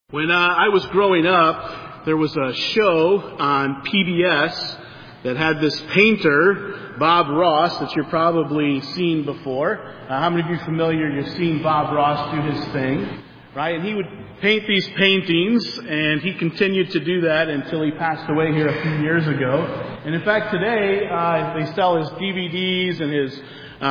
When I was growing up, there was a show on PBS that had this painter, Bob Ross, that you've probably seen before. How many of you are familiar? You've seen Bob Ross do his thing, right? And he would paint these paintings, and he continued to do that until he passed away here a few years ago. And in fact, today they sell his DVDs and his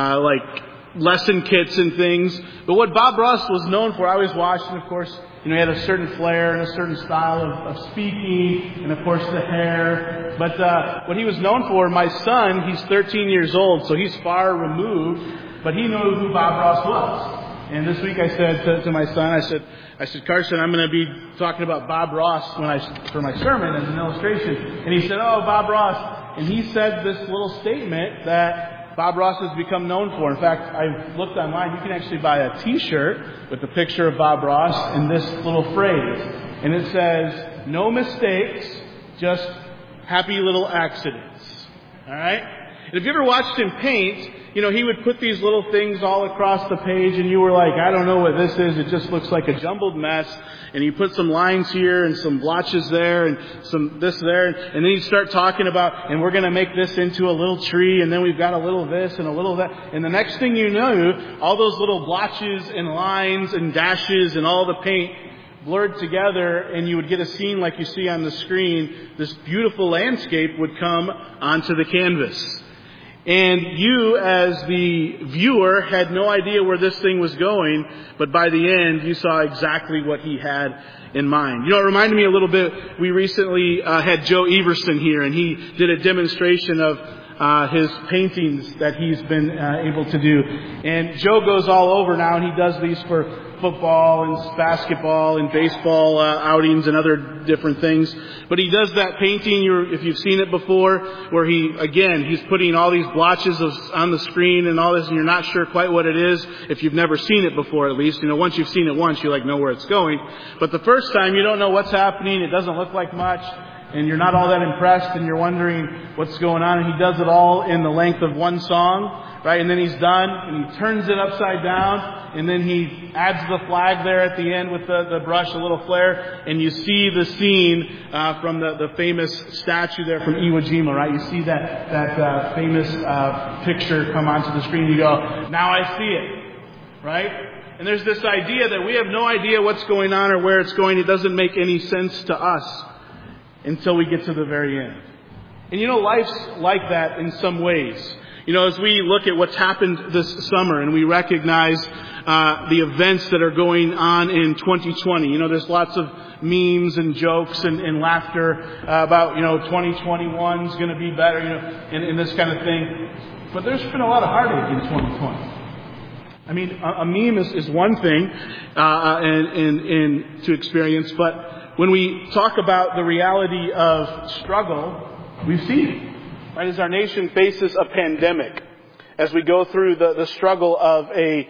lesson kits and things. But what Bob Ross was known for, I always watched, and of course, he had a certain flair and a certain style of speaking, and of course the hair. But what he was known for, my son, he's 13 years old, so he's far removed, but he knew who Bob Ross was. And this week I said to my son, I said, Carson, I'm going to be talking about Bob Ross for my sermon as an illustration. And he said, oh, Bob Ross. And he said this little statement that Bob Ross has become known for. In fact, I looked online. You can actually buy a T-shirt with the picture of Bob Ross and this little phrase. And it says, no mistakes, just happy little accidents. All right? And if you ever watched him paint, he would put these little things all across the page, and you were like, I don't know what this is. It just looks like a jumbled mess. And you put some lines here and some blotches there and some this there. And then you start talking about, and we're going to make this into a little tree, and then we've got a little this and a little that. And the next thing you know, all those little blotches and lines and dashes and all the paint blurred together, and you would get a scene like you see on the screen. This beautiful landscape would come onto the canvas. And you, as the viewer, had no idea where this thing was going, but by the end, you saw exactly what he had in mind. It reminded me a little bit, we recently had Joe Everson here, and he did a demonstration of his paintings that he's been able to do. And Joe goes all over now, and he does these for football and basketball and baseball outings and other different things. But he does that painting, if you've seen it before, where he's putting all these blotches on the screen and all this, and you're not sure quite what it is, if you've never seen it before at least. Once you've seen it once, you know where it's going. But the first time, you don't know what's happening, it doesn't look like much, and you're not all that impressed, and you're wondering what's going on. And he does it all in the length of one song, right? And then he's done, and he turns it upside down, and then he adds the flag there at the end with the brush, a little flare, and you see the scene from the famous statue there from Iwo Jima, right? You see that famous picture come onto the screen. You go, now I see it, right? And there's this idea that we have no idea what's going on or where it's going. It doesn't make any sense to us until we get to the very end. And life's like that in some ways. As we look at what's happened this summer and we recognize the events that are going on in 2020, there's lots of memes and jokes and laughter about, 2021 is going to be better, and this kind of thing. But there's been a lot of heartache in 2020. I mean, a meme is one thing and to experience, but when we talk about the reality of struggle, we've seen it. Right, as our nation faces a pandemic, as we go through the struggle of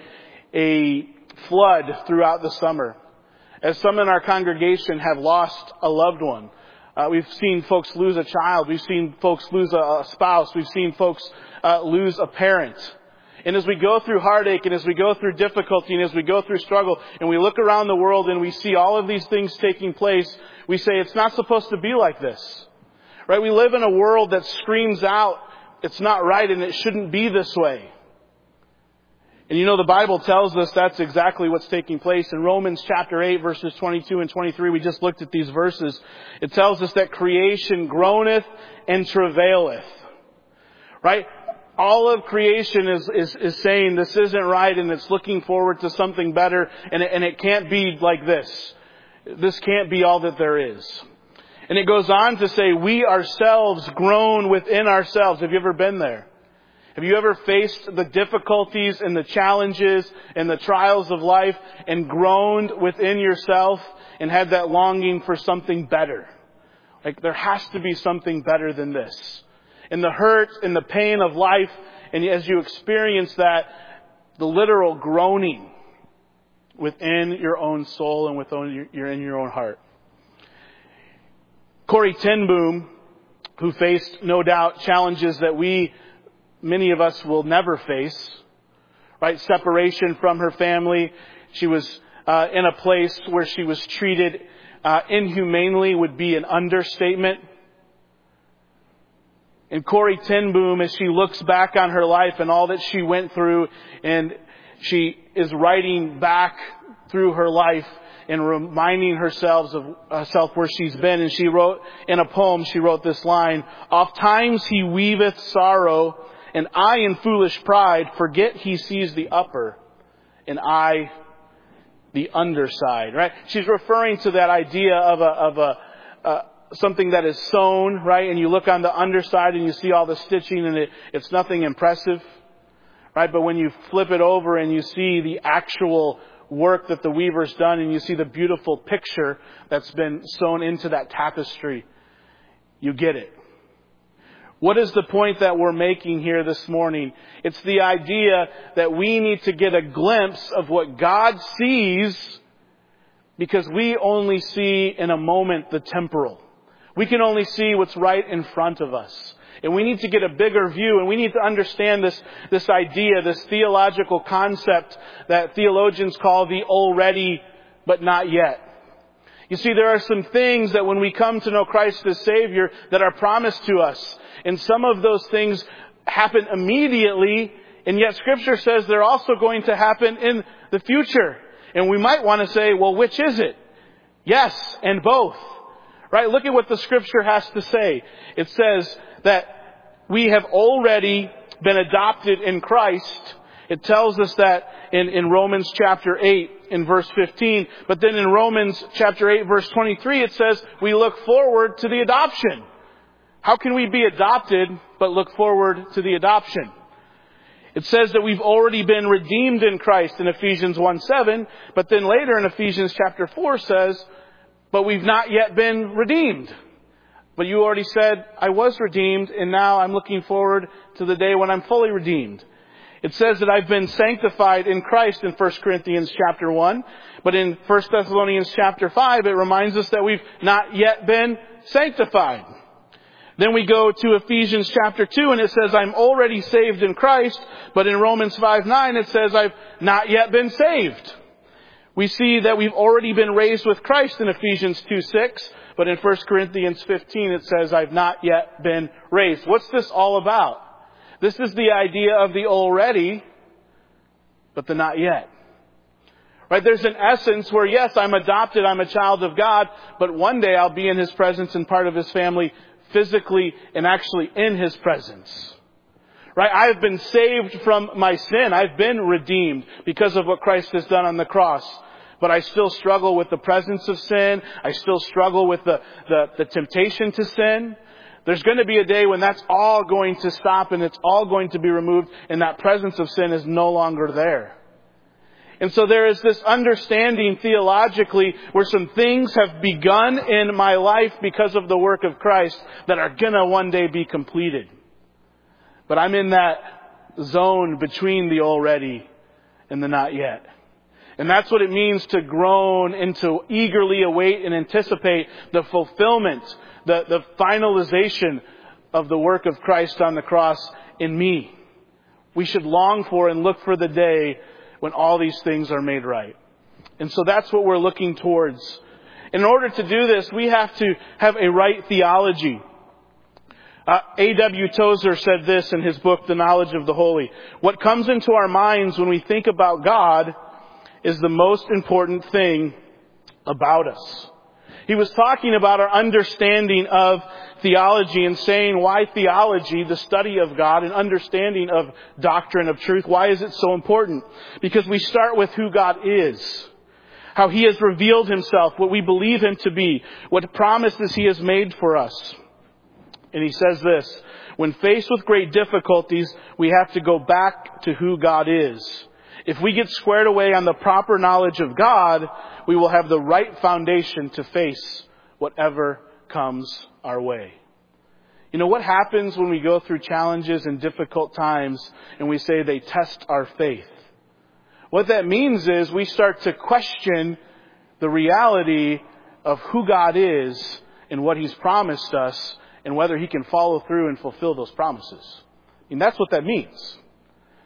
a flood throughout the summer, as some in our congregation have lost a loved one, we've seen folks lose a child, we've seen folks lose a spouse, we've seen folks lose a parent. And as we go through heartache, and as we go through difficulty, and as we go through struggle, and we look around the world and we see all of these things taking place, we say it's not supposed to be like this. Right? We live in a world that screams out, it's not right and it shouldn't be this way. And the Bible tells us that's exactly what's taking place. In Romans chapter 8, verses 22 and 23, we just looked at these verses. It tells us that creation groaneth and travaileth. Right? All of creation is saying this isn't right, and it's looking forward to something better, and it can't be like this. This can't be all that there is. And it goes on to say, we ourselves groan within ourselves. Have you ever been there? Have you ever faced the difficulties and the challenges and the trials of life and groaned within yourself and had that longing for something better? Like there has to be something better than this. And the hurt and the pain of life, and as you experience that, the literal groaning within your own soul and within your own heart. Corrie ten Boom, who faced, no doubt, challenges that many of us will never face, right? Separation from her family. She was in a place where she was treated inhumanely would be an understatement. And Corrie ten Boom, as she looks back on her life and all that she went through, and she is writing back through her life and reminding herself of where she's been. And she wrote in a poem, she wrote this line, "Oft times he weaveth sorrow, and I in foolish pride forget he sees the upper, and I the underside." Right? She's referring to that idea of something that is sewn, right? And you look on the underside and you see all the stitching, and it's nothing impressive, right? But when you flip it over and you see the actual work that the weaver's done, and you see the beautiful picture that's been sewn into that tapestry, you get it. What is the point that we're making here this morning? It's the idea that we need to get a glimpse of what God sees, because we only see in a moment the temporal. We can only see what's right in front of us. And we need to get a bigger view, and we need to understand this idea, this theological concept that theologians call the already but not yet. You see, there are some things that when we come to know Christ as Savior that are promised to us. And some of those things happen immediately, and yet Scripture says they're also going to happen in the future. And we might want to say, well, which is it? Yes, and both. Right? Look at what the Scripture has to say. It says that we have already been adopted in Christ. It tells us that in Romans chapter 8 in verse 15. But then in Romans chapter 8 verse 23 it says we look forward to the adoption. How can we be adopted but look forward to the adoption? It says that we've already been redeemed in Christ in Ephesians 1:7. But then later in Ephesians chapter 4 says, but we've not yet been redeemed. But you already said, I was redeemed, and now I'm looking forward to the day when I'm fully redeemed. It says that I've been sanctified in Christ in 1 Corinthians chapter 1. But in 1 Thessalonians chapter 5, it reminds us that we've not yet been sanctified. Then we go to Ephesians chapter 2, and it says, I'm already saved in Christ. But in Romans 5:9, it says, I've not yet been saved. We see that we've already been raised with Christ in Ephesians 2:6. But in 1 Corinthians 15, it says, I've not yet been raised. What's this all about? This is the idea of the already, but the not yet. Right? There's an essence where, yes, I'm adopted, I'm a child of God, but one day I'll be in His presence and part of His family physically and actually in His presence. Right? I've been saved from my sin. I've been redeemed because of what Christ has done on the cross. But I still struggle with the presence of sin. I still struggle with the temptation to sin. There's going to be a day when that's all going to stop and it's all going to be removed, and that presence of sin is no longer there. And so there is this understanding theologically where some things have begun in my life because of the work of Christ that are going to one day be completed. But I'm in that zone between the already and the not yet. And that's what it means to groan and to eagerly await and anticipate the fulfillment, the finalization of the work of Christ on the cross in me. We should long for and look for the day when all these things are made right. And so that's what we're looking towards. In order to do this, we have to have a right theology. A.W. Tozer said this in his book, The Knowledge of the Holy. What comes into our minds when we think about God is the most important thing about us. He was talking about our understanding of theology and saying why theology, the study of God and understanding of doctrine of truth, why is it so important? Because we start with who God is, how He has revealed Himself, what we believe Him to be, what promises He has made for us. And he says this, when faced with great difficulties, we have to go back to who God is. If we get squared away on the proper knowledge of God, we will have the right foundation to face whatever comes our way. You know, what happens when we go through challenges and difficult times and we say they test our faith? What that means is we start to question the reality of who God is and what He's promised us and whether He can follow through and fulfill those promises. And that's what that means.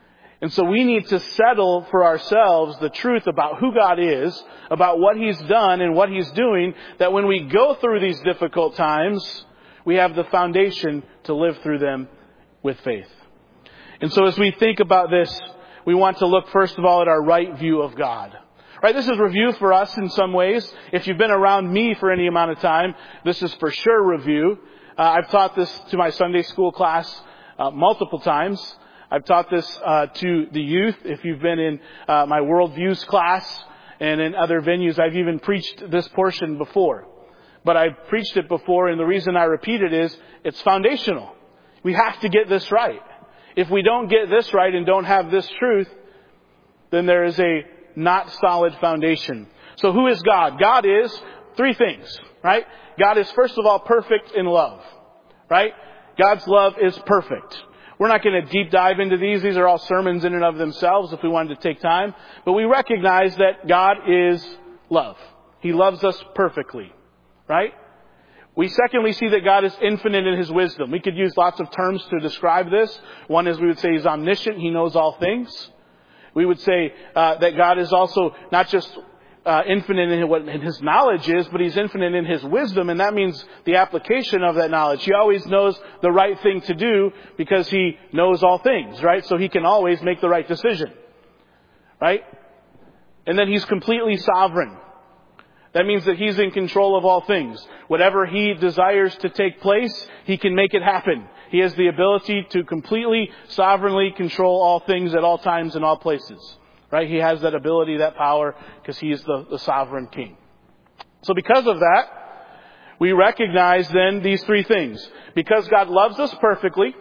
And so we need to settle for ourselves the truth about who God is, about what He's done and what He's doing, that when we go through these difficult times, we have the foundation to live through them with faith. And so as we think about this, we want to look first of all at our right view of God. Right, this is review for us in some ways. If you've been around me for any amount of time, this is for sure review. I've taught this to my Sunday school class multiple times. I've taught this to the youth. If you've been in my Worldviews class and in other venues, I've even preached this portion before. But I've preached it before, and the reason I repeat it is it's foundational. We have to get this right. If we don't get this right and don't have this truth, then there is a not solid foundation. So who is God? God is three things, right? God is first of all perfect in love, right? God's love is perfect. We're not going to deep dive into these. These are all sermons in and of themselves if we wanted to take time. But we recognize that God is love. He loves us perfectly, right? We secondly see that God is infinite in His wisdom. We could use lots of terms to describe this. One is we would say He's omniscient. He knows all things. We would say that God is also not just infinite in what His knowledge is, but He's infinite in His wisdom, and that means the application of that knowledge. He always knows the right thing to do because He knows all things, right? So He can always make the right decision, right? And then He's completely sovereign. That means that He's in control of all things. Whatever He desires to take place, He can make it happen. He has the ability to completely, sovereignly control all things at all times and all places. Right? He has that ability, that power, because He is the sovereign King. So because of that, we recognize then these three things. Because God loves us perfectly,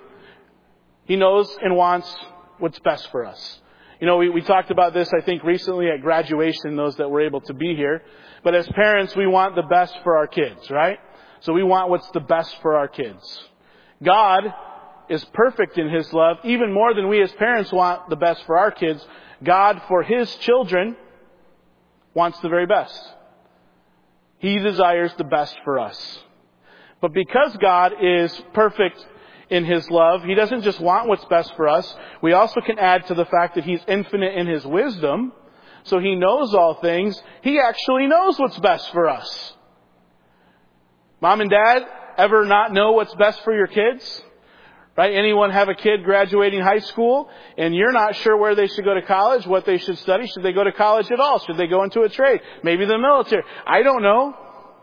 He knows and wants what's best for us. You know, we talked about this, I think, recently at graduation, those that were able to be here. But as parents, we want the best for our kids, right? So we want what's the best for our kids. God is perfect in His love, even more than we as parents want the best for our kids. God, for His children, wants the very best. He desires the best for us. But because God is perfect in His love, He doesn't just want what's best for us. We also can add to the fact that He's infinite in His wisdom. So He knows all things. He actually knows what's best for us. Mom and Dad, ever not know what's best for your kids? Right? Anyone have a kid graduating high school and you're not sure where they should go to college, what they should study? Should they go to college at all? Should they go into a trade? Maybe the military? I don't know.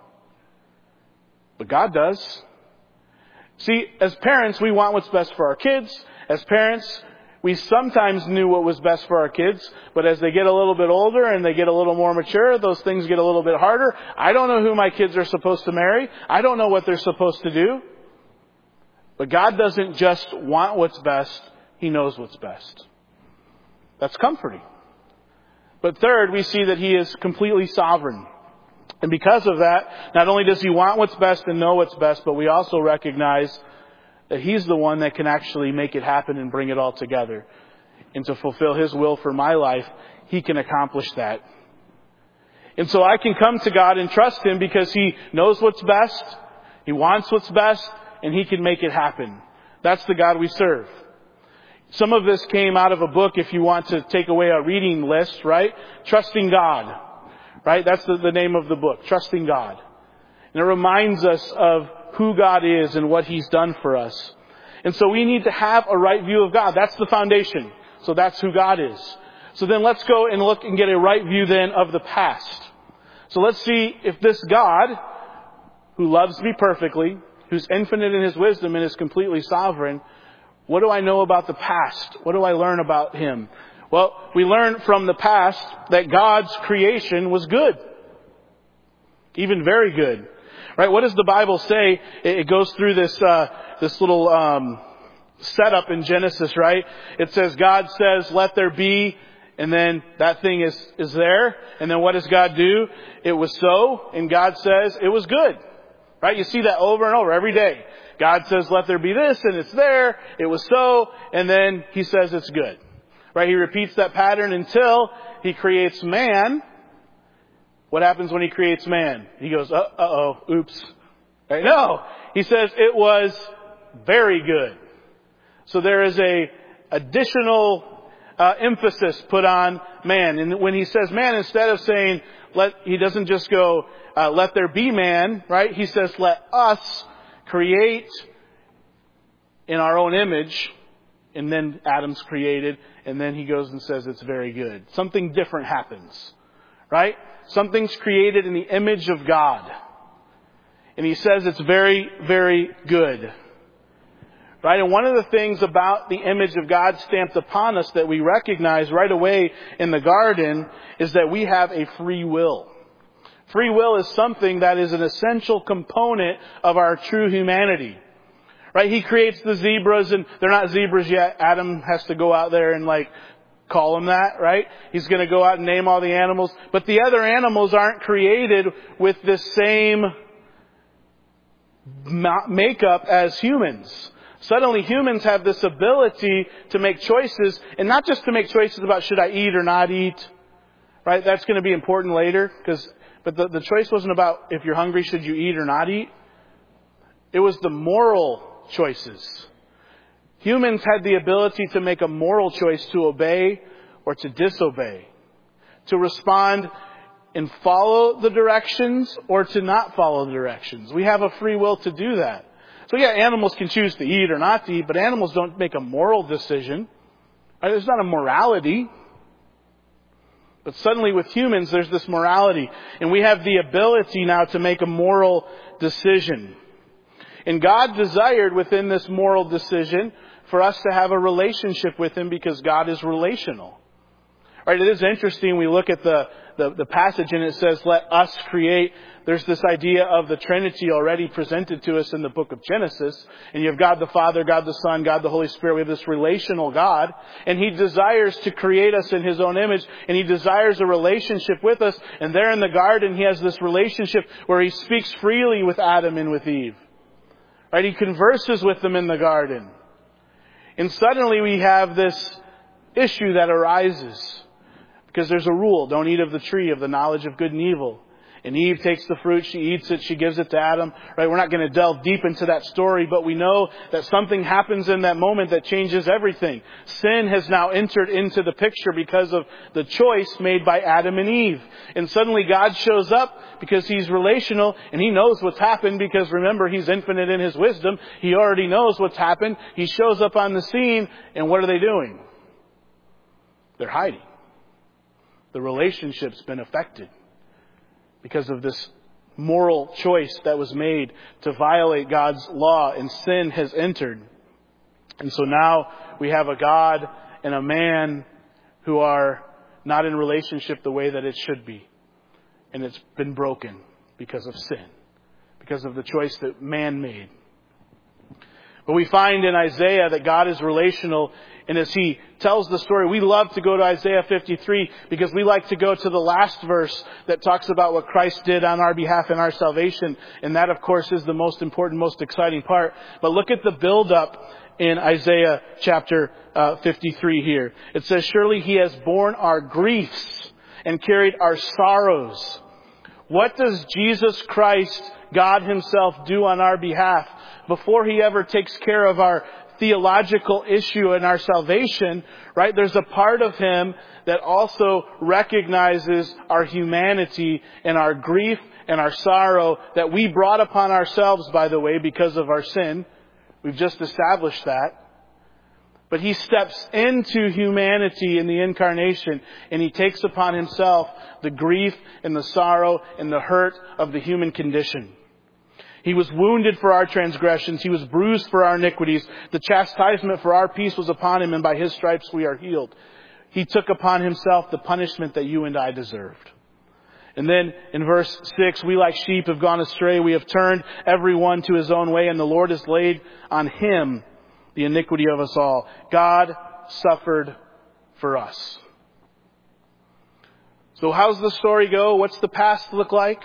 But God does. See, as parents, we want what's best for our kids. As parents, we sometimes knew what was best for our kids, but as they get a little bit older and they get a little more mature, those things get a little bit harder. I don't know who my kids are supposed to marry. I don't know what they're supposed to do. But God doesn't just want what's best. He knows what's best. That's comforting. But third, we see that He is completely sovereign. And because of that, not only does He want what's best and know what's best, but we also recognize that He's the one that can actually make it happen and bring it all together. And to fulfill His will for my life, He can accomplish that. And so I can come to God and trust Him because He knows what's best, He wants what's best, and He can make it happen. That's the God we serve. Some of this came out of a book, if you want to take away a reading list, right? Trusting God. Right? That's the name of the book, Trusting God. And it reminds us of who God is and what He's done for us. And so we need to have a right view of God. That's the foundation. So that's who God is. So then let's go and look and get a right view then of the past. So let's see if this God, who loves me perfectly, who's infinite in His wisdom and is completely sovereign, what do I know about the past? What do I learn about Him? Well, we learn from the past that God's creation was good. Even very good. Right? What does the Bible say? It goes through this little setup in Genesis, right? It says, God says, let there be, and then that thing is there. And then what does God do? It was so, and God says, it was good. Right? You see that over and over every day. God says, let there be this, and it's there. It was so, and then He says it's good. Right? He repeats that pattern until He creates man. What happens when He creates man? He goes, oops. Right? No. He says it was very good. So there is a additional emphasis put on man. And when he says man, instead of saying, he doesn't just go, let there be man, right? He says, let us create in our own image. And then Adam's created. And then he goes and says it's very good. Something different happens, right? Something's created in the image of God. And he says it's very, very good. Right? And one of the things about the image of God stamped upon us that we recognize right away in the garden is that we have a free will. Free will is something that is an essential component of our true humanity. Right? He creates the zebras, and they're not zebras yet. Adam has to go out there and call them that, right? He's going to go out and name all the animals. But the other animals aren't created with the same makeup as humans. Suddenly humans have this ability to make choices, and not just to make choices about should I eat or not eat, right? That's going to be important later, but the choice wasn't about if you're hungry, should you eat or not eat. It was the moral choices. Humans had the ability to make a moral choice to obey or to disobey, to respond and follow the directions or to not follow the directions. We have a free will to do that. So yeah, animals can choose to eat or not to eat, but animals don't make a moral decision. Right? There's not a morality. But suddenly with humans, there's this morality. And we have the ability now to make a moral decision. And God desired within this moral decision for us to have a relationship with Him because God is relational. Right? It is interesting. We look at the passage and it says, let us create. There's this idea of the Trinity already presented to us in the book of Genesis. And you have God the Father, God the Son, God the Holy Spirit. We have this relational God. And He desires to create us in His own image. And He desires a relationship with us. And there in the garden, He has this relationship where He speaks freely with Adam and with Eve. Right? He converses with them in the garden. And suddenly we have this issue that arises. Because there's a rule. Don't eat of the tree of the knowledge of good and evil. And Eve takes the fruit, she eats it, she gives it to Adam. Right? We're not going to delve deep into that story, but we know that something happens in that moment that changes everything. Sin has now entered into the picture because of the choice made by Adam and Eve. And suddenly God shows up because He's relational and He knows what's happened because remember, He's infinite in His wisdom. He already knows what's happened. He shows up on the scene and what are they doing? They're hiding. The relationship's been affected. Because of this moral choice that was made to violate God's law and sin has entered. And so now we have a God and a man who are not in relationship the way that it should be. And it's been broken because of sin. Because of the choice that man made. But we find in Isaiah that God is relational. And as he tells the story, we love to go to Isaiah 53 because we like to go to the last verse that talks about what Christ did on our behalf in our salvation. And that, of course, is the most important, most exciting part. But look at the build-up in Isaiah chapter 53 here. It says, surely He has borne our griefs and carried our sorrows. What does Jesus Christ, God Himself, do on our behalf? Before He ever takes care of our theological issue in our salvation, right? There's a part of Him that also recognizes our humanity and our grief and our sorrow that we brought upon ourselves, by the way, because of our sin. We've just established that. But He steps into humanity in the incarnation and He takes upon Himself the grief and the sorrow and the hurt of the human condition. He was wounded for our transgressions. He was bruised for our iniquities. The chastisement for our peace was upon Him, and by His stripes we are healed. He took upon Himself the punishment that you and I deserved. And then in verse 6, we like sheep have gone astray. We have turned every one to his own way, and the Lord has laid on Him the iniquity of us all. God suffered for us. So how's the story go? What's the past look like?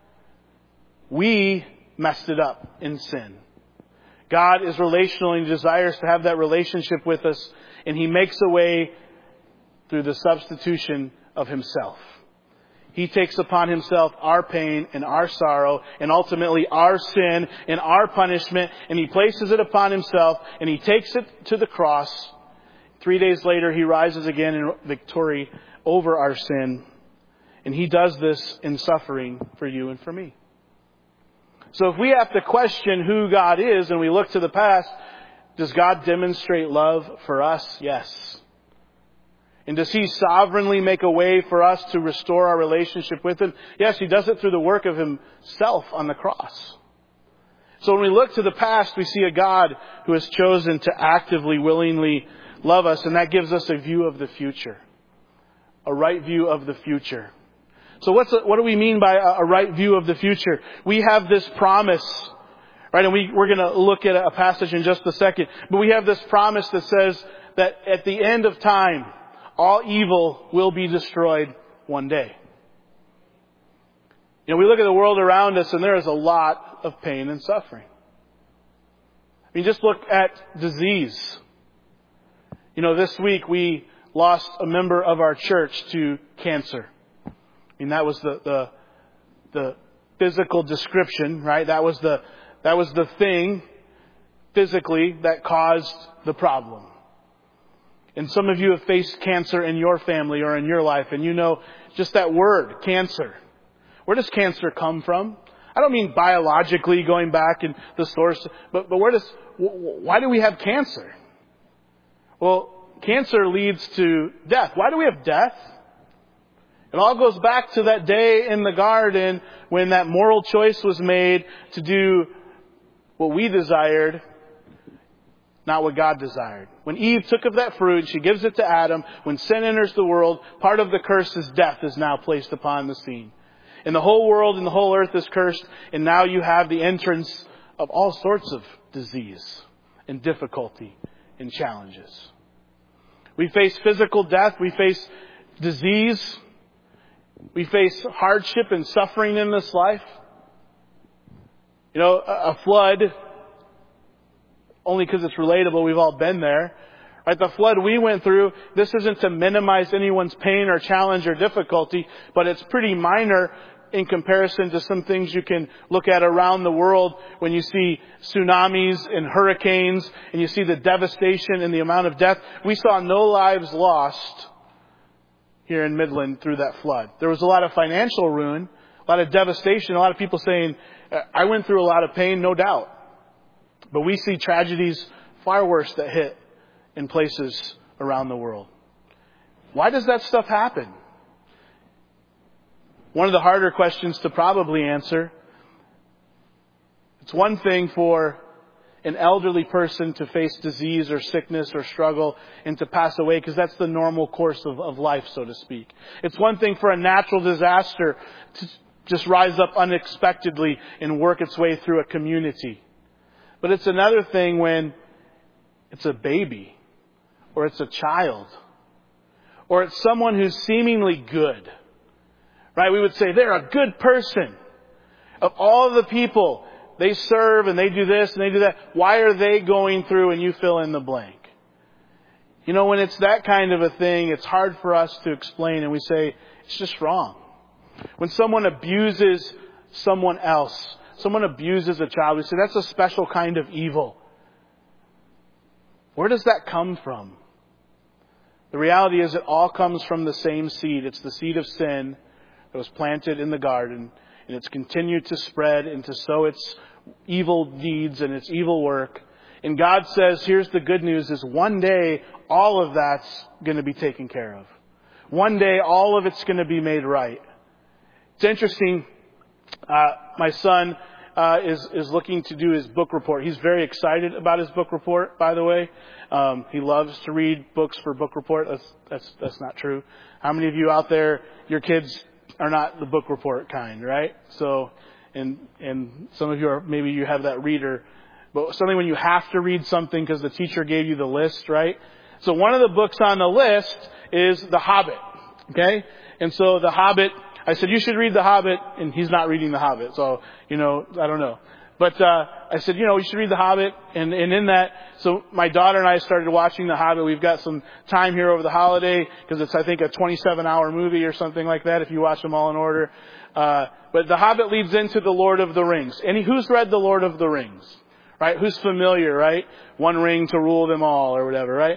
We messed it up in sin. God is relational and He desires to have that relationship with us, and He makes a way through the substitution of Himself. He takes upon Himself our pain and our sorrow and ultimately our sin and our punishment, and He places it upon Himself and He takes it to the cross 3 days later, He rises again in victory over our sin. And He does this in suffering for you and for me. So if we have to question who God is and we look to the past, does God demonstrate love for us? Yes. And does He sovereignly make a way for us to restore our relationship with Him? Yes, He does it through the work of Himself on the cross. So when we look to the past, we see a God who has chosen to actively, willingly love us, and that gives us a view of the future. A right view of the future. So what do we mean by a right view of the future? We have this promise, right? And we're going to look at a passage in just a second. But we have this promise that says that at the end of time, all evil will be destroyed one day. You know, we look at the world around us and there is a lot of pain and suffering. I mean, just look at disease. You know, this week we lost a member of our church to cancer. I mean, that was the physical description, right? That was the thing physically that caused the problem. And some of you have faced cancer in your family or in your life, and you know just that word, cancer. Where does cancer come from? I don't mean biologically going back in the source, but why do we have cancer? Well, cancer leads to death. Why do we have death? It all goes back to that day in the garden when that moral choice was made to do what we desired, not what God desired. When Eve took of that fruit, she gives it to Adam. When sin enters the world, part of the curse is death is now placed upon the scene. And the whole world and the whole earth is cursed. And now you have the entrance of all sorts of disease and difficulty and challenges. We face physical death. We face disease. We face hardship and suffering in this life. You know, a flood, only because it's relatable, we've all been there. Right? The flood we went through, this isn't to minimize anyone's pain or challenge or difficulty, but it's pretty minor in comparison to some things you can look at around the world when you see tsunamis and hurricanes and you see the devastation and the amount of death. We saw no lives lost here in Midland through that flood. There was a lot of financial ruin, a lot of devastation, a lot of people saying, I went through a lot of pain, no doubt. But we see tragedies far worse that hit in places around the world. Why does that stuff happen? One of the harder questions to probably answer. It's one thing for an elderly person to face disease or sickness or struggle and to pass away, because that's the normal course of life, so to speak. It's one thing for a natural disaster to just rise up unexpectedly and work its way through a community. But it's another thing when it's a baby, or it's a child, or it's someone who's seemingly good. Right? We would say they're a good person. Of all the people, they serve and they do this and they do that. Why are they going through, and you fill in the blank? You know, when it's that kind of a thing, it's hard for us to explain, and we say it's just wrong. When someone abuses someone else, someone abuses a child, we say that's a special kind of evil. Where does that come from? The reality is it all comes from the same seed. It's the seed of sin that was planted in the garden, and it's continued to spread and to sow its evil deeds and its evil work. And God says, here's the good news, is one day all of that's going to be taken care of. One day all of it's going to be made right. It's interesting. My son is looking to do his book report. He's very excited about his book report, by the way. He loves to read books for book report. That's not true. How many of you out there, your kids are not the book report kind, right? So, and some of you are, maybe you have that reader, but something when you have to read something because the teacher gave you the list, right? So one of the books on the list is The Hobbit, okay? And so The Hobbit, I said, you should read The Hobbit, and he's not reading The Hobbit, so, I don't know. But I said, you should read The Hobbit, and in that, so my daughter and I started watching The Hobbit. We've got some time here over the holiday, because it's, I think, a 27-hour movie or something like that, if you watch them all in order. But The Hobbit leads into The Lord of the Rings. Who's read The Lord of the Rings? Right? Who's familiar, right? One ring to rule them all, or whatever, right?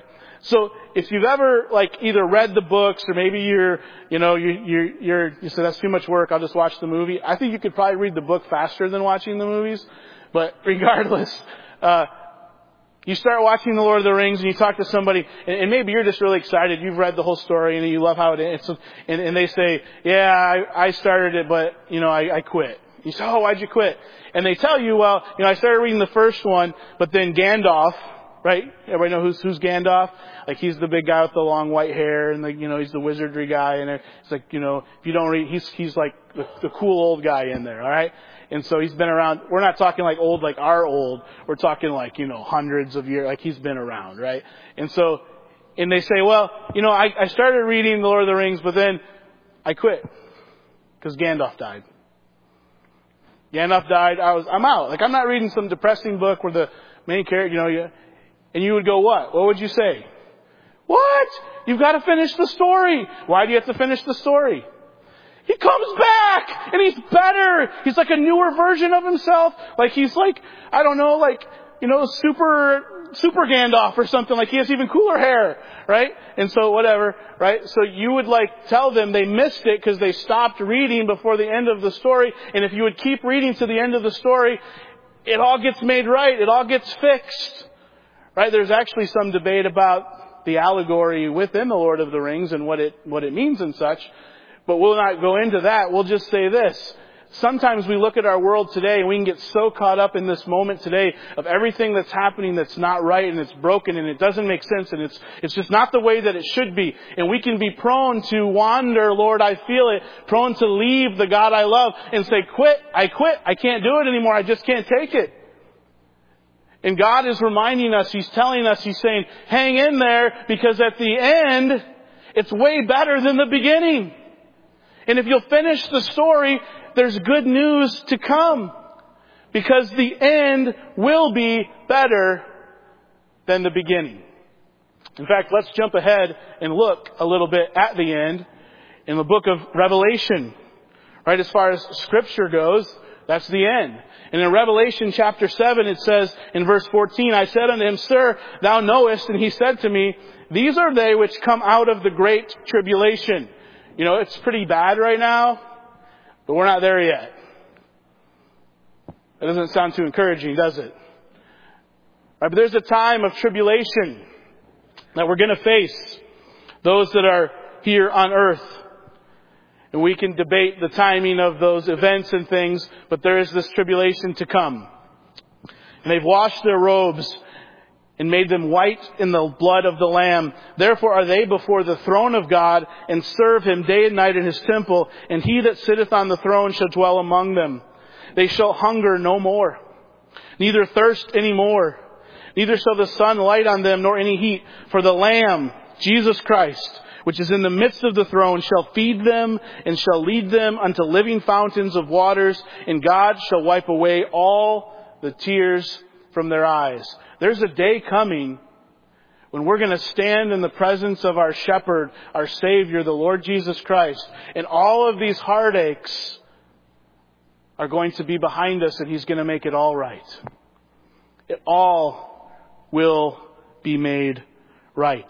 So if you've ever either read the books or maybe you say that's too much work, I'll just watch the movie. I think you could probably read the book faster than watching the movies. But regardless, you start watching The Lord of the Rings and you talk to somebody and maybe you're just really excited. You've read the whole story and you love how it ends. And they say, yeah, I started it, but I quit. You say, oh, why'd you quit? And they tell you, well, I started reading the first one, but then Gandalf, right? Everybody know who's Gandalf? He's the big guy with the long white hair and he's the wizardry guy. And it's if you don't read, he's like the cool old guy in there, alright? And so he's been around. We're not talking old like our old. We're talking hundreds of years. He's been around, right? And they say, well, I started reading The Lord of the Rings, but then I quit because Gandalf died. Gandalf died. I'm out. I'm not reading some depressing book where the main character, and you would go, what? What would you say? What? You've got to finish the story. Why do you have to finish the story? He comes back and he's better. He's like a newer version of himself. He's super Gandalf or something. He has even cooler hair, right? And so whatever, right? So you would tell them they missed it because they stopped reading before the end of the story. And if you would keep reading to the end of the story, it all gets made right. It all gets fixed, right? There's actually some debate about the allegory within the Lord of the Rings and what it means and such. But we'll not go into that. We'll just say this. Sometimes we look at our world today and we can get so caught up in this moment today of everything that's happening that's not right and it's broken and it doesn't make sense and it's just not the way that it should be. And we can be prone to wander, Lord, I feel it, prone to leave the God I love and say, I quit, I can't do it anymore, I just can't take it. And God is reminding us, He's telling us, He's saying, hang in there because at the end, it's way better than the beginning. And if you'll finish the story, there's good news to come. Because the end will be better than the beginning. In fact, let's jump ahead and look a little bit at the end in the book of Revelation. Right, as far as Scripture goes, that's the end. And in Revelation chapter 7, it says in verse 14, I said unto him, Sir, thou knowest, and he said to me, These are they which come out of the great tribulation. It's pretty bad right now, but we're not there yet. That doesn't sound too encouraging, does it? Right, but there's a time of tribulation that we're going to face. Those that are here on earth. And we can debate the timing of those events and things, but there is this tribulation to come. And they've washed their robes and made them white in the blood of the Lamb. Therefore are they before the throne of God, and serve Him day and night in His temple, and He that sitteth on the throne shall dwell among them. They shall hunger no more, neither thirst any more, neither shall the sun light on them, nor any heat. For the Lamb, Jesus Christ, which is in the midst of the throne, shall feed them, and shall lead them unto living fountains of waters, and God shall wipe away all the tears from their eyes. There's a day coming when we're going to stand in the presence of our shepherd, our Savior, the Lord Jesus Christ. And all of these heartaches are going to be behind us and He's going to make it all right. It all will be made right.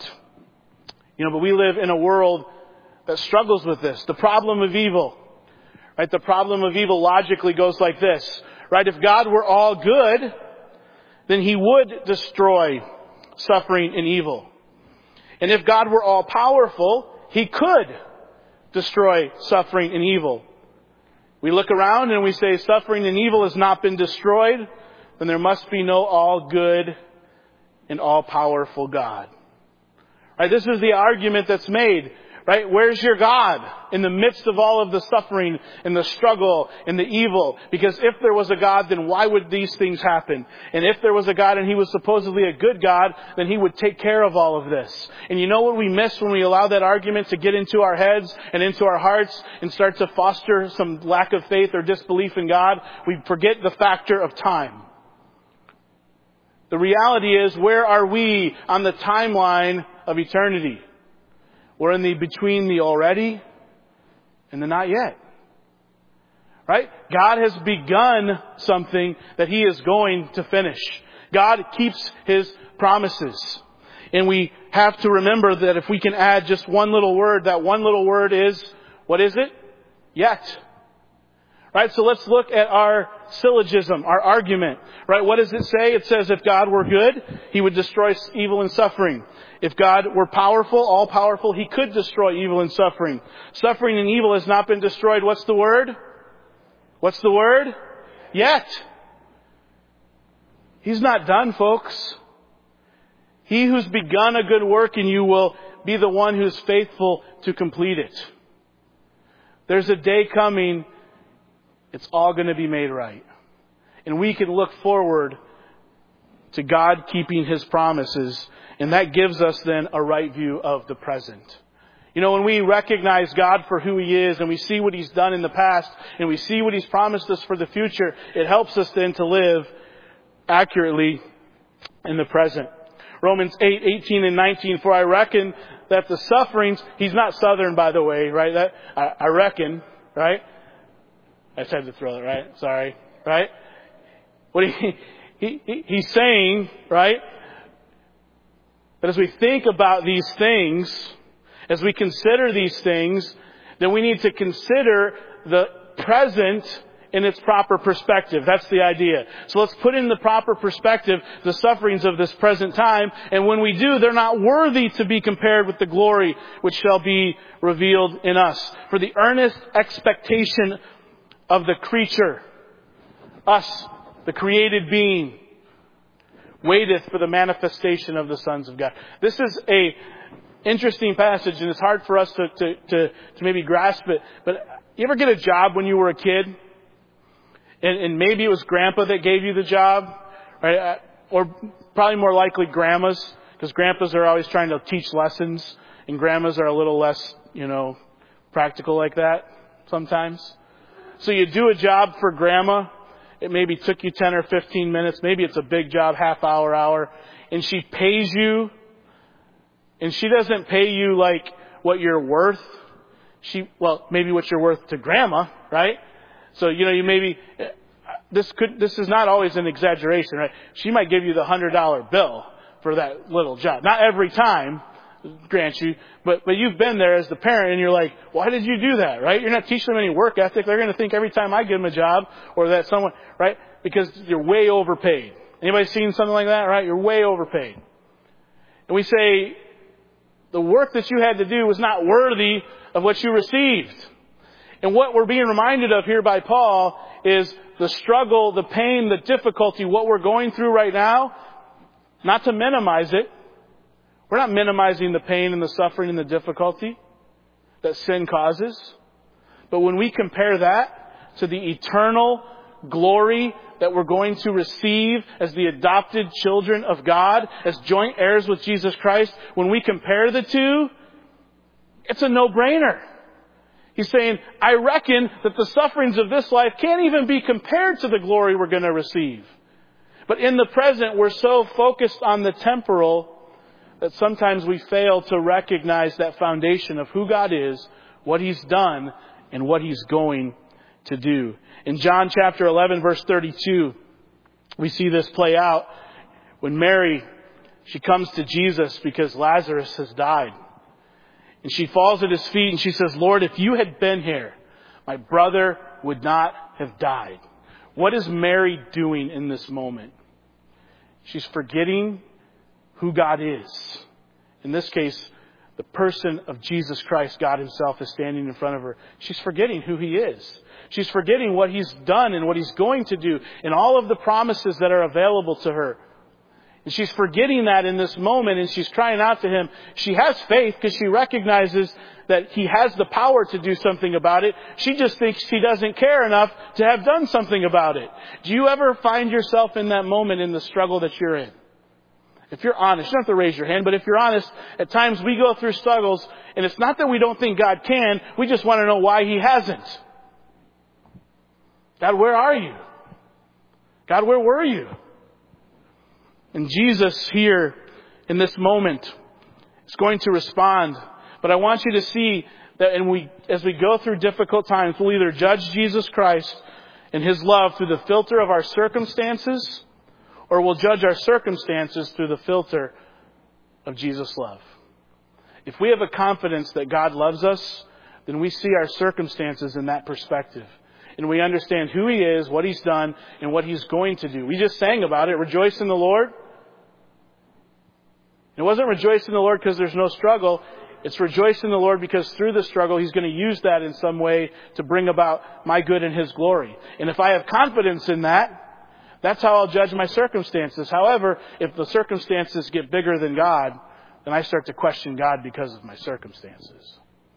But we live in a world that struggles with this. The problem of evil. Right? The problem of evil logically goes like this. Right? If God were all good, then He would destroy suffering and evil. And if God were all powerful, He could destroy suffering and evil. We look around and we say suffering and evil has not been destroyed, then there must be no all good and all powerful God. Right? This is the argument that's made. Right? Where's your God in the midst of all of the suffering and the struggle and the evil? Because if there was a God, then why would these things happen? And if there was a God and He was supposedly a good God, then He would take care of all of this. And you know what we miss when we allow that argument to get into our heads and into our hearts and start to foster some lack of faith or disbelief in God? We forget the factor of time. The reality is, where are we on the timeline of eternity? We're in the between the already and the not yet. Right? God has begun something that He is going to finish. God keeps His promises. And we have to remember that if we can add just one little word, that one little word is, what is it? Yet. Right, so let's look at our syllogism, our argument. Right, what does it say? It says if God were good, He would destroy evil and suffering. If God were powerful, all-powerful, He could destroy evil and suffering. Suffering and evil has not been destroyed. What's the word? What's the word? Yet. He's not done, folks. He who's begun a good work in you will be the one who's faithful to complete it. There's a day coming, it's all going to be made right. And we can look forward to God keeping His promises, and that gives us then a right view of the present. You know, when we recognize God for who He is, and we see what He's done in the past, and we see what He's promised us for the future, it helps us then to live accurately in the present. Romans 8:18 and 19, for I reckon that the sufferings, he's not Southern, by the way, right? That I reckon, right? I just had to throw it, right? Sorry, right? What he's saying, right? That as we think about these things, as we consider these things, then we need to consider the present in its proper perspective. That's the idea. So let's put in the proper perspective the sufferings of this present time. And when we do, they're not worthy to be compared with the glory which shall be revealed in us. For the earnest expectation of the creature, us, the created being, waiteth for the manifestation of the sons of God. This is a interesting passage, and it's hard for us to maybe grasp it. But you ever get a job when you were a kid? And maybe it was grandpa that gave you the job, right? Or probably more likely grandmas, because grandpas are always trying to teach lessons, and grandmas are a little less, practical like that sometimes. So you do a job for grandma. It maybe took you 10 or 15 minutes. Maybe it's a big job, half hour, and she pays you. And she doesn't pay you like what you're worth. Maybe what you're worth to grandma, right? So, you maybe, this is not always an exaggeration, right? She might give you the $100 bill for that little job. Not every time, grant you, but you've been there as the parent and you're like, why did you do that, right? You're not teaching them any work ethic. They're going to think every time I give them a job or that someone, right? Because you're way overpaid. Anybody seen something like that, right? You're way overpaid. And we say, the work that you had to do was not worthy of what you received. And what we're being reminded of here by Paul is the struggle, the pain, the difficulty, what we're going through right now, not to minimize it. We're not minimizing the pain and the suffering and the difficulty that sin causes. But when we compare that to the eternal glory that we're going to receive as the adopted children of God, as joint heirs with Jesus Christ, when we compare the two, it's a no-brainer. He's saying, I reckon that the sufferings of this life can't even be compared to the glory we're going to receive. But in the present, we're so focused on the temporal that sometimes we fail to recognize that foundation of who God is, what He's done, and what He's going to do. In John chapter 11, verse 32, we see this play out when Mary, she comes to Jesus because Lazarus has died. And she falls at His feet and she says, Lord, if you had been here, my brother would not have died. What is Mary doing in this moment? She's forgetting who God is. In this case, the person of Jesus Christ, God Himself, is standing in front of her. She's forgetting who He is. She's forgetting what He's done and what He's going to do and all of the promises that are available to her. And she's forgetting that in this moment, and she's crying out to Him. She has faith because she recognizes that He has the power to do something about it. She just thinks He doesn't care enough to have done something about it. Do you ever find yourself in that moment in the struggle that you're in? If you're honest, you don't have to raise your hand, but if you're honest, at times we go through struggles, and it's not that we don't think God can, we just want to know why He hasn't. God, where are you? God, where were you? And Jesus here in this moment is going to respond. But I want you to see that as we go through difficult times, we'll either judge Jesus Christ and His love through the filter of our circumstances, or we'll judge our circumstances through the filter of Jesus' love. If we have a confidence that God loves us, then we see our circumstances in that perspective. And we understand who He is, what He's done, and what He's going to do. We just sang about it. Rejoice in the Lord. It wasn't rejoice in the Lord because there's no struggle. It's rejoice in the Lord because through the struggle, He's going to use that in some way to bring about my good and His glory. And if I have confidence in that, that's how I'll judge my circumstances. However, if the circumstances get bigger than God, then I start to question God because of my circumstances.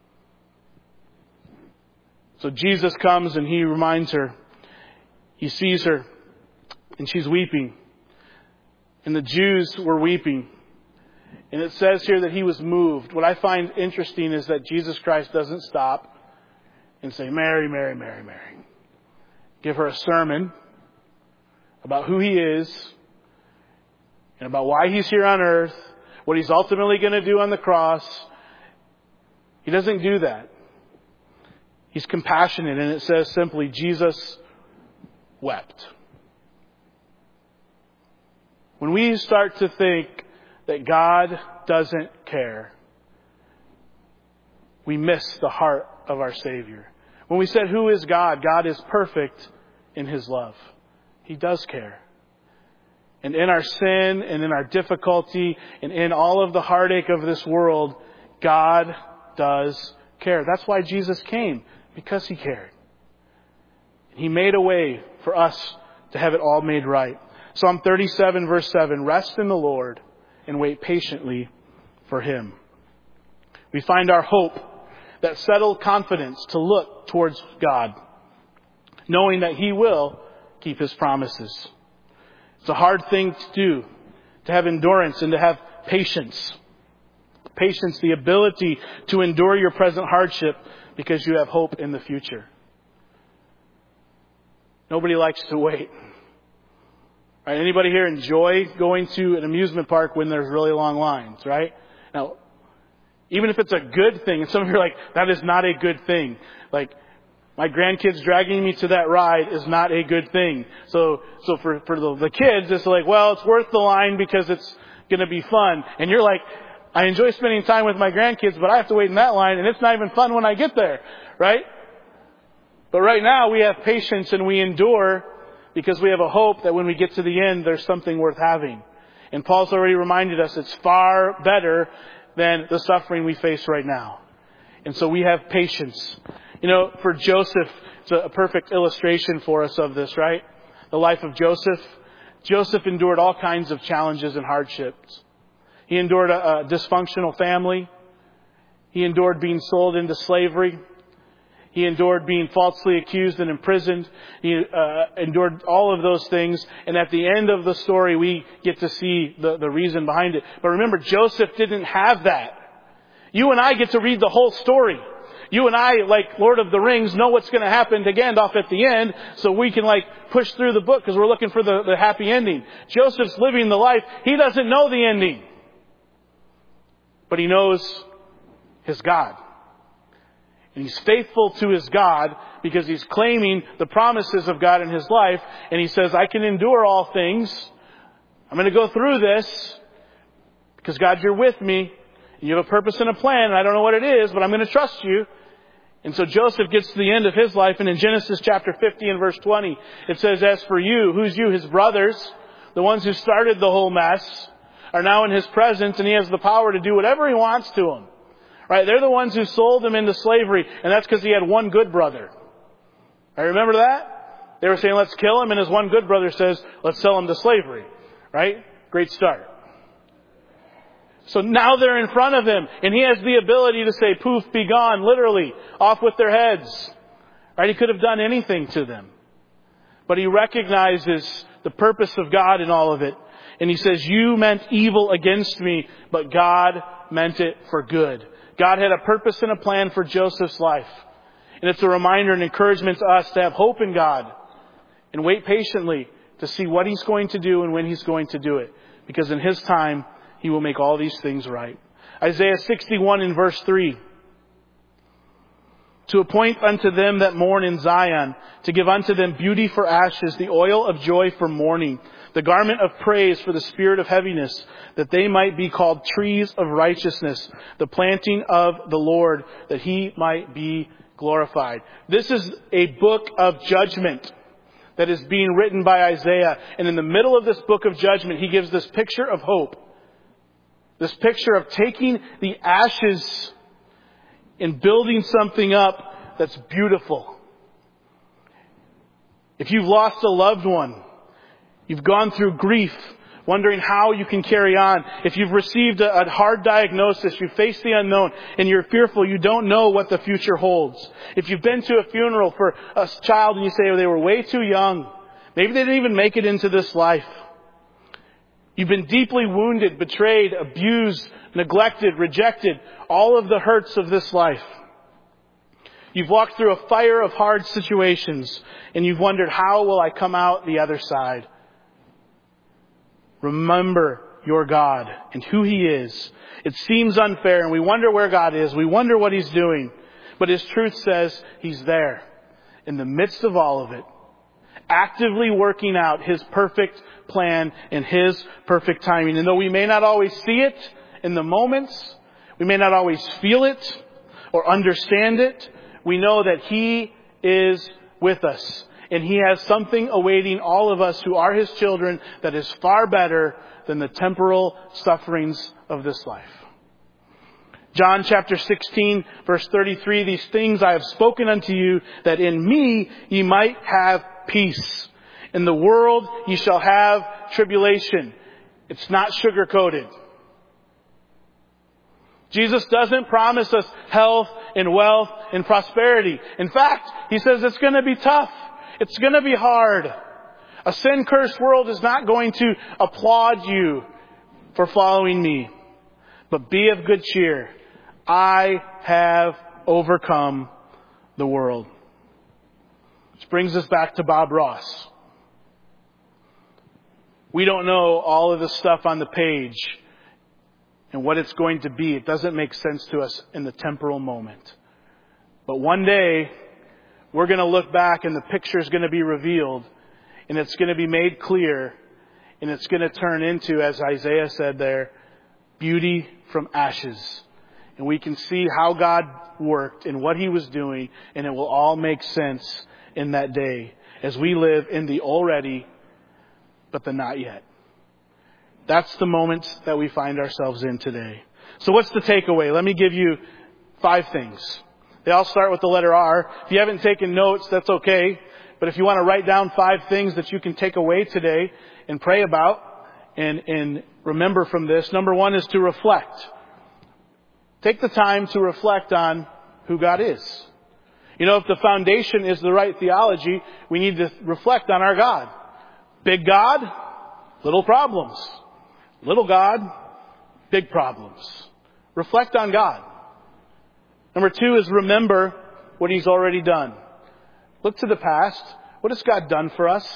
So Jesus comes and He reminds her. He sees her and she's weeping. And the Jews were weeping. And it says here that He was moved. What I find interesting is that Jesus Christ doesn't stop and say, Mary, Mary, Mary, Mary. Give her a sermon about who He is and about why He's here on earth, what He's ultimately going to do on the cross. He doesn't do that. He's compassionate, and it says simply, Jesus wept. When we start to think that God doesn't care, we miss the heart of our Savior. When we said, who is God? God is perfect in His love. He does care. And in our sin and in our difficulty and in all of the heartache of this world, God does care. That's why Jesus came, because He cared. He made a way for us to have it all made right. Psalm 37 verse 7, rest in the Lord and wait patiently for Him. We find our hope, that settled confidence to look towards God, knowing that He will keep His promises. It's a hard thing to do, to have endurance and to have patience. Patience, the ability to endure your present hardship because you have hope in the future. Nobody likes to wait. Right, anybody here enjoy going to an amusement park when there's really long lines, right? Now, even if it's a good thing, and some of you are like, that is not a good thing. Like, my grandkids dragging me to that ride is not a good thing. So for the kids, it's like, well, it's worth the line because it's going to be fun. And you're like, I enjoy spending time with my grandkids, but I have to wait in that line, and it's not even fun when I get there, right? But right now, we have patience and we endure because we have a hope that when we get to the end, there's something worth having. And Paul's already reminded us it's far better than the suffering we face right now. And so we have patience. You know, for Joseph, it's a perfect illustration for us of this, right? The life of Joseph. Joseph endured all kinds of challenges and hardships. He endured a dysfunctional family. He endured being sold into slavery. He endured being falsely accused and imprisoned. He endured all of those things. And at the end of the story, we get to see the reason behind it. But remember, Joseph didn't have that. You and I get to read the whole story. You and I, like Lord of the Rings, know what's going to happen to Gandalf at the end, so we can push through the book because we're looking for the happy ending. Joseph's living the life. He doesn't know the ending. But he knows his God. And he's faithful to his God because he's claiming the promises of God in his life. And he says, I can endure all things. I'm going to go through this because God, you're with me. You have a purpose and a plan. And I don't know what it is, but I'm going to trust you. And so Joseph gets to the end of his life. And in Genesis chapter 50 and verse 20, it says, as for you, who's you? His brothers, the ones who started the whole mess, are now in his presence. And he has the power to do whatever he wants to them. Right? They're the ones who sold him into slavery. And that's because he had one good brother. I remember that? They were saying, let's kill him. And his one good brother says, let's sell him to slavery. Right? Great start. So now they're in front of him. And he has the ability to say, poof, be gone. Literally. Off with their heads. Right? He could have done anything to them. But he recognizes the purpose of God in all of it. And he says, you meant evil against me, but God meant it for good. God had a purpose and a plan for Joseph's life. And it's a reminder and encouragement to us to have hope in God and wait patiently to see what He's going to do and when He's going to do it. Because in His time, He will make all these things right. Isaiah 61 in verse 3. To appoint unto them that mourn in Zion, to give unto them beauty for ashes, the oil of joy for mourning, the garment of praise for the spirit of heaviness, that they might be called trees of righteousness, the planting of the Lord, that he might be glorified. This is a book of judgment that is being written by Isaiah. And in the middle of this book of judgment, he gives this picture of hope. This picture of taking the ashes and building something up that's beautiful. If you've lost a loved one, you've gone through grief, wondering how you can carry on. If you've received a hard diagnosis, you face the unknown, and you're fearful, you don't know what the future holds. If you've been to a funeral for a child and you say they were way too young, maybe they didn't even make it into this life. You've been deeply wounded, betrayed, abused, neglected, rejected, all of the hurts of this life. You've walked through a fire of hard situations, and you've wondered, how will I come out the other side? Remember your God and who He is. It seems unfair, and we wonder where God is. We wonder what He's doing. But His truth says He's there in the midst of all of it, actively working out His perfect plan and His perfect timing. And though we may not always see it in the moments, we may not always feel it or understand it, we know that He is with us. And He has something awaiting all of us who are His children that is far better than the temporal sufferings of this life. John chapter 16, verse 33, these things I have spoken unto you, that in me ye might have peace. In the world ye shall have tribulation. It's not sugar-coated. Jesus doesn't promise us health and wealth and prosperity. In fact, He says it's going to be tough. It's going to be hard. A sin-cursed world is not going to applaud you for following me. But be of good cheer. I have overcome the world. Which brings us back to Bob Ross. We don't know all of the stuff on the page and what it's going to be. It doesn't make sense to us in the temporal moment. But one day, we're going to look back and the picture is going to be revealed, and it's going to be made clear, and it's going to turn into, as Isaiah said there, beauty from ashes. And we can see how God worked and what He was doing, and it will all make sense in that day as we live in the already, but the not yet. That's the moment that we find ourselves in today. So what's the takeaway? Let me give you 5 things. They all start with the letter R. If you haven't taken notes, that's okay. But if you want to write down 5 things that you can take away today and pray about and remember from this, number 1 is to reflect. Take the time to reflect on who God is. You know, if the foundation is the right theology, we need to reflect on our God. Big God, little problems. Little God, big problems. Reflect on God. Number 2 is remember what He's already done. Look to the past. What has God done for us?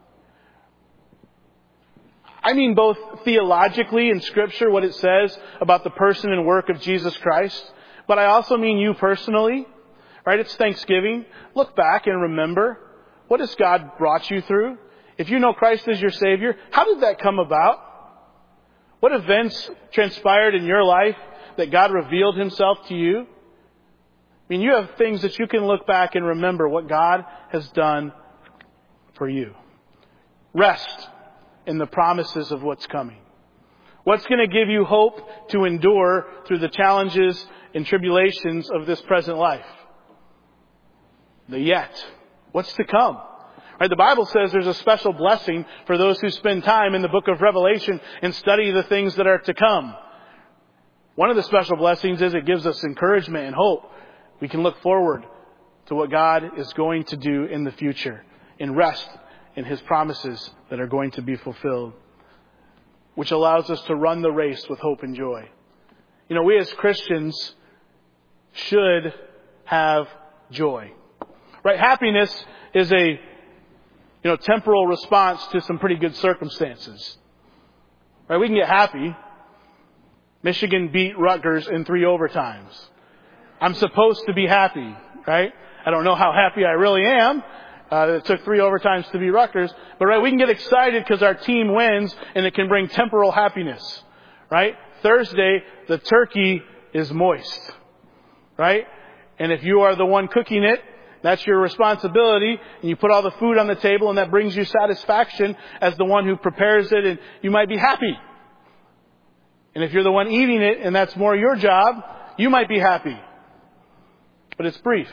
I mean both theologically in Scripture, what it says about the person and work of Jesus Christ. But I also mean you personally. Right? It's Thanksgiving. Look back and remember, what has God brought you through? If you know Christ as your Savior, how did that come about? What events transpired in your life that God revealed Himself to you? I mean, you have things that you can look back and remember what God has done for you. Rest in the promises of what's coming. What's going to give you hope to endure through the challenges and tribulations of this present life? The yet. What's to come? Right, the Bible says there's a special blessing for those who spend time in the book of Revelation and study the things that are to come. One of the special blessings is it gives us encouragement and hope. We can look forward to what God is going to do in the future and rest in His promises that are going to be fulfilled, which allows us to run the race with hope and joy. You know, we as Christians should have joy. Right? Happiness is a temporal response to some pretty good circumstances. Right? We can get happy. Michigan beat Rutgers in 3 overtimes. I'm supposed to be happy. right? I don't know how happy I really am. It took 3 overtimes to beat Rutgers. But right, we can get excited because our team wins and it can bring temporal happiness, right? Thursday, the turkey is moist, right? And if you are the one cooking it, that's your responsibility. And you put all the food on the table and that brings you satisfaction as the one who prepares it, and you might be happy. And if you're the one eating it and that's more your job, you might be happy. But it's brief.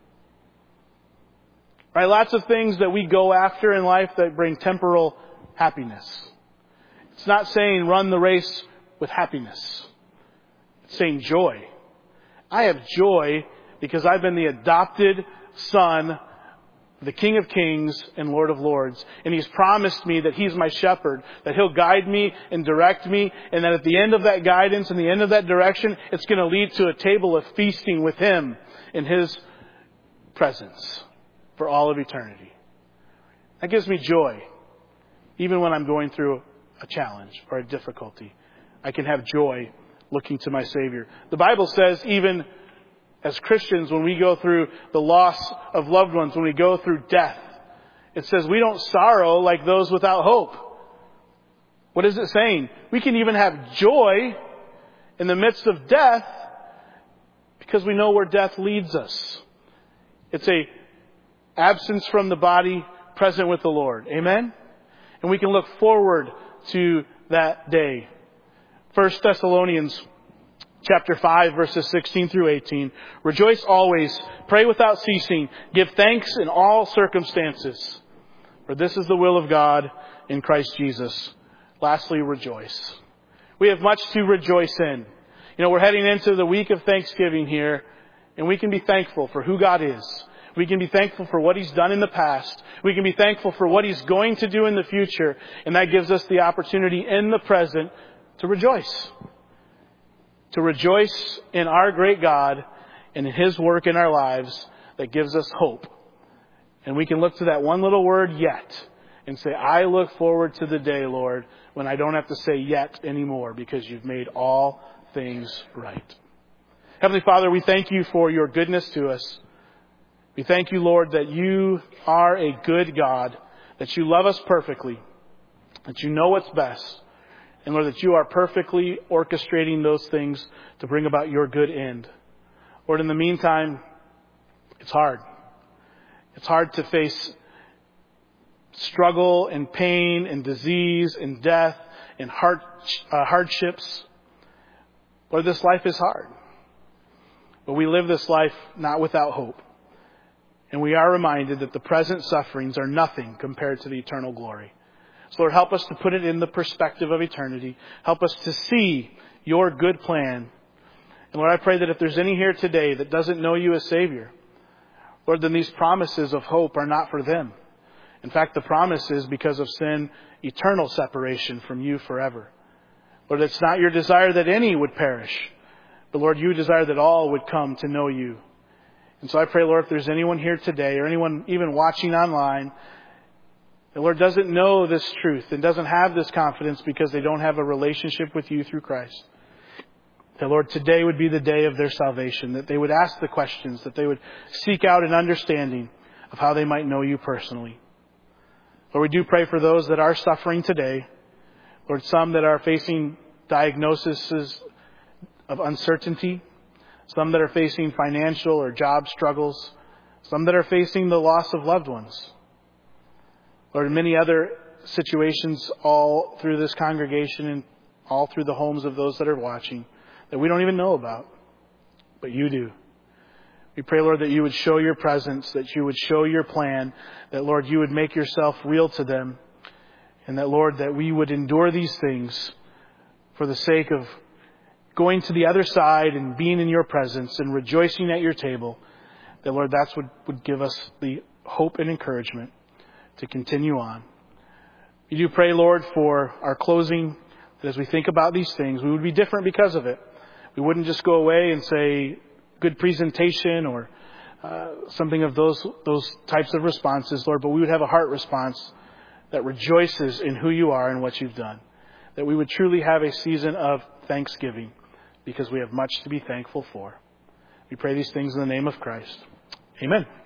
Right? Lots of things that we go after in life that bring temporal happiness. It's not saying run the race with happiness. It's saying joy. I have joy because I've been the adopted son, the King of Kings and Lord of Lords. And He's promised me that He's my shepherd, that He'll guide me and direct me, and that at the end of that guidance and the end of that direction, it's going to lead to a table of feasting with Him in His presence for all of eternity. That gives me joy. Even when I'm going through a challenge or a difficulty, I can have joy looking to my Savior. The Bible says even as Christians, when we go through the loss of loved ones, when we go through death, it says we don't sorrow like those without hope. What is it saying? We can even have joy in the midst of death because we know where death leads us. It's a absence from the body, present with the Lord. Amen? And we can look forward to that day. 1 Thessalonians chapter 5, verses 16 through 18. Rejoice always, pray without ceasing, give thanks in all circumstances. For this is the will of God in Christ Jesus. Lastly, rejoice. We have much to rejoice in. You know, we're heading into the week of Thanksgiving here, and we can be thankful for who God is. We can be thankful for what He's done in the past. We can be thankful for what He's going to do in the future. And that gives us the opportunity in the present to rejoice. To rejoice in our great God and in His work in our lives that gives us hope. And we can look to that one little word, yet, and say, I look forward to the day, Lord, when I don't have to say yet anymore because You've made all things right. Heavenly Father, we thank You for Your goodness to us. We thank You, Lord, that You are a good God, that You love us perfectly, that You know what's best, and Lord, that You are perfectly orchestrating those things to bring about Your good end. Lord, in the meantime, it's hard. It's hard to face struggle and pain and disease and death and hardships. Lord, this life is hard. But we live this life not without hope. And we are reminded that the present sufferings are nothing compared to the eternal glory. So Lord, help us to put it in the perspective of eternity. Help us to see Your good plan. And Lord, I pray that if there's any here today that doesn't know You as Savior, Lord, then these promises of hope are not for them. In fact, the promise is because of sin, eternal separation from You forever. Lord, it's not Your desire that any would perish. But Lord, You desire that all would come to know You. And so I pray, Lord, if there's anyone here today or anyone even watching online that, Lord, doesn't know this truth and doesn't have this confidence because they don't have a relationship with You through Christ, that, Lord, today would be the day of their salvation, that they would ask the questions, that they would seek out an understanding of how they might know You personally. Lord, we do pray for those that are suffering today. Lord, some that are facing diagnoses of uncertainty, some that are facing financial or job struggles, some that are facing the loss of loved ones. Lord, in many other situations all through this congregation and all through the homes of those that are watching that we don't even know about, but You do. We pray, Lord, that You would show Your presence, that You would show Your plan, that, Lord, You would make Yourself real to them, and that, Lord, that we would endure these things for the sake of going to the other side and being in Your presence and rejoicing at Your table, that, Lord, that's what would give us the hope and encouragement to continue on. We do pray, Lord, for our closing, that as we think about these things, we would be different because of it. We wouldn't just go away and say, good presentation or something of those types of responses, Lord, but we would have a heart response that rejoices in who You are and what You've done. That we would truly have a season of thanksgiving because we have much to be thankful for. We pray these things in the name of Christ. Amen.